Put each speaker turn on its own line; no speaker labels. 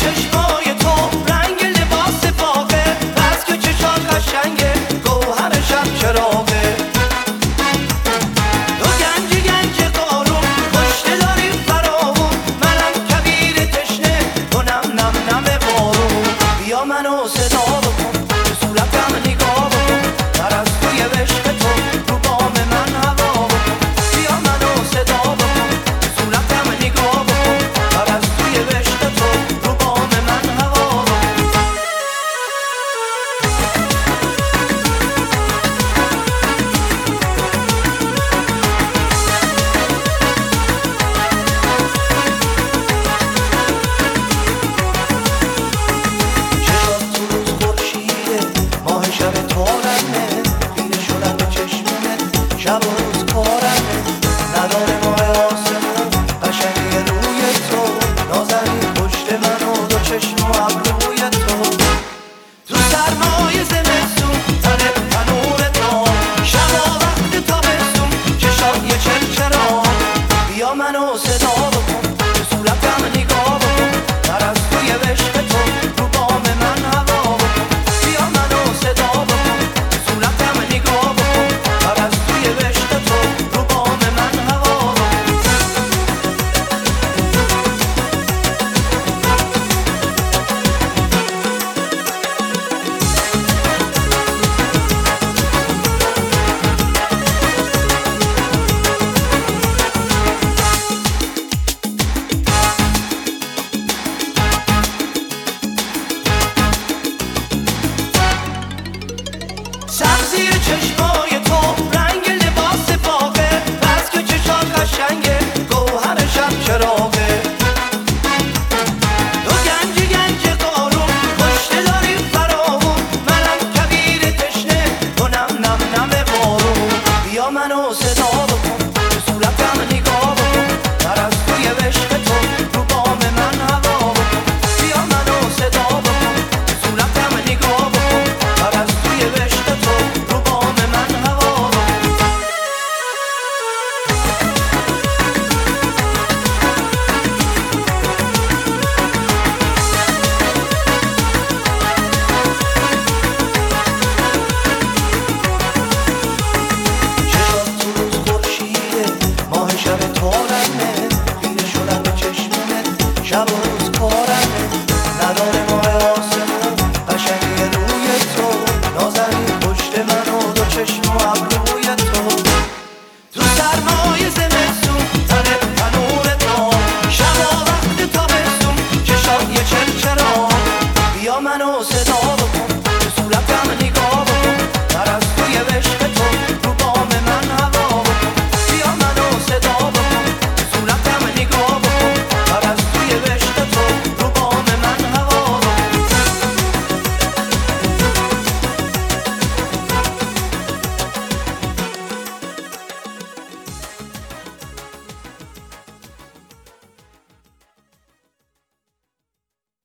چشمای تو رنگ لباس باغه، بس که چشات قشنگه گوهر شب چراغه. تو گنج گنج قارون خوشته داری فراوون، منم کبیر تشنه تو نم نم نم بارون. بیا منو صدا بکن تو صورتم نگاه بکن، پرستوی عشق تو رو بام من هوا بکن. بیا منو صدا بکن تو صورتم نگاه بکن، پرستوی عشق تو رو بام من هوا بکن. چشات تو روز خورشیده، ماه شب تارمه، خیره شدم به چشمت شب و روز کارمه. نداره ماه آسمون قشنگی روی تو، نازنین پشت من و دو چشم و ابروی تو. تو سرمای زمستون تنت تنور دار، شبا وقت تابستون چشات یه چرچرا. بیا منو صدا بکن